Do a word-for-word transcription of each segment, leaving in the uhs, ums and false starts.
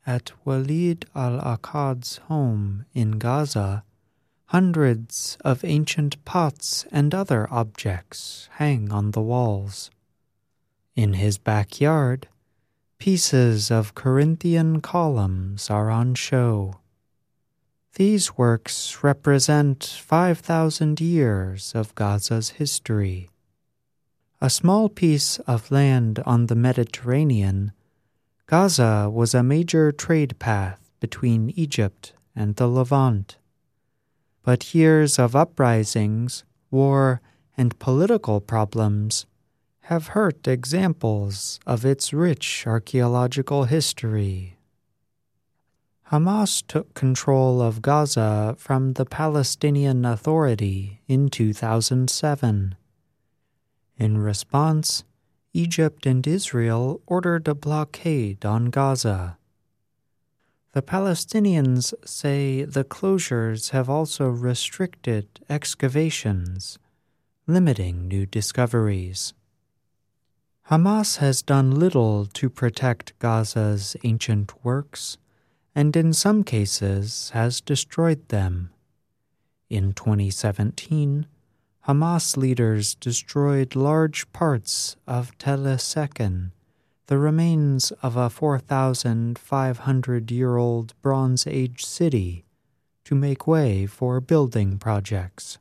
At Walid al-Aqad's home in Gaza, hundreds of ancient pots and other objects hang on the walls. In his backyard, pieces of Corinthian columns are on show. These works represent five thousand years of Gaza's history. A small piece of land on the Mediterranean, Gaza was a major trade path between Egypt and the Levant. But years of uprisings, war, and political problems have hurt examples of its rich archaeological history. Hamas took control of Gaza from the Palestinian Authority in two thousand seven. In response, Egypt and Israel ordered a blockade on Gaza. The Palestinians say the closures have also restricted excavations, limiting new discoveries. Hamas has done little to protect Gaza's ancient works, and in some cases has destroyed them. In twenty seventeen, Hamas leaders destroyed large parts of Tel Essaken, the remains of a four thousand five hundred year old Bronze Age city, to make way for building projects.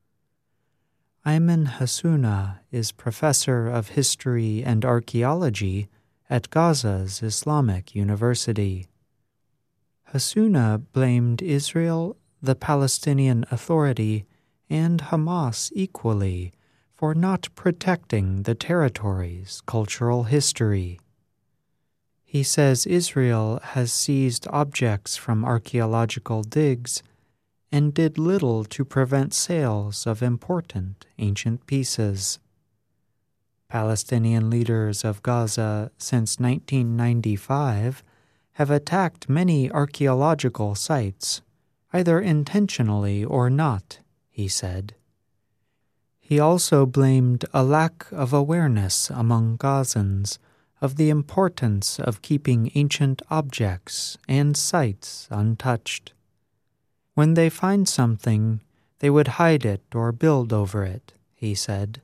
Ayman Hassouna is professor of history and archaeology at Gaza's Islamic University. Hassouna blamed Israel, the Palestinian Authority, and Hamas equally for not protecting the territory's cultural history. He says Israel has seized objects from archaeological digs and did little to prevent sales of important ancient pieces. Palestinian leaders of Gaza since nineteen ninety-five have attacked many archaeological sites, either intentionally or not, he said. He also blamed a lack of awareness among Gazans of the importance of keeping ancient objects and sites untouched. When they find something, they would hide it or build over it, he said.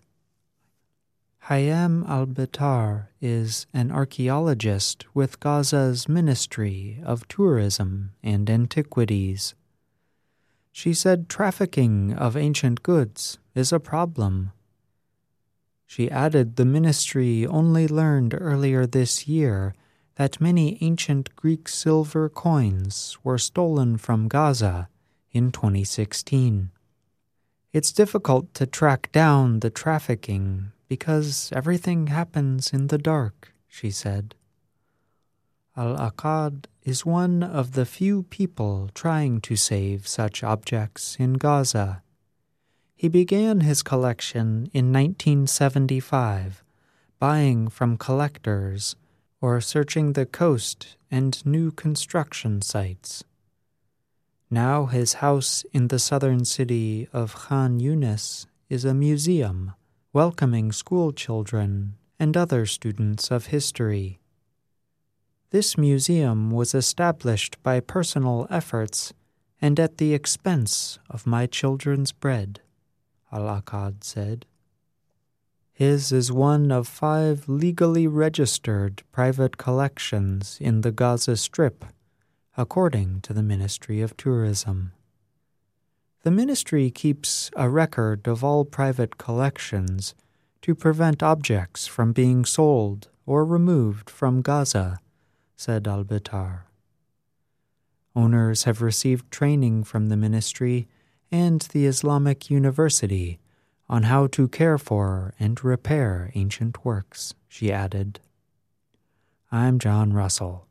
Hayam al-Bitar is an archaeologist with Gaza's Ministry of Tourism and Antiquities. She said trafficking of ancient goods is a problem. She added the ministry only learned earlier this year that many ancient Greek silver coins were stolen from Gaza in twenty sixteen. It's difficult to track down the trafficking because everything happens in the dark, she said. Al-Aqad is one of the few people trying to save such objects in Gaza. He began his collection in nineteen seventy-five, buying from collectors or searching the coast and new construction sites. Now his house in the southern city of Khan Yunis is a museum, welcoming school children and other students of history. This museum was established by personal efforts and at the expense of my children's bread, Al-Aqad said. His is one of five legally registered private collections in the Gaza Strip, according to the Ministry of Tourism. The ministry keeps a record of all private collections to prevent objects from being sold or removed from Gaza, said al-Bitar. Owners have received training from the ministry and the Islamic University on how to care for and repair ancient works, she added. I'm John Russell.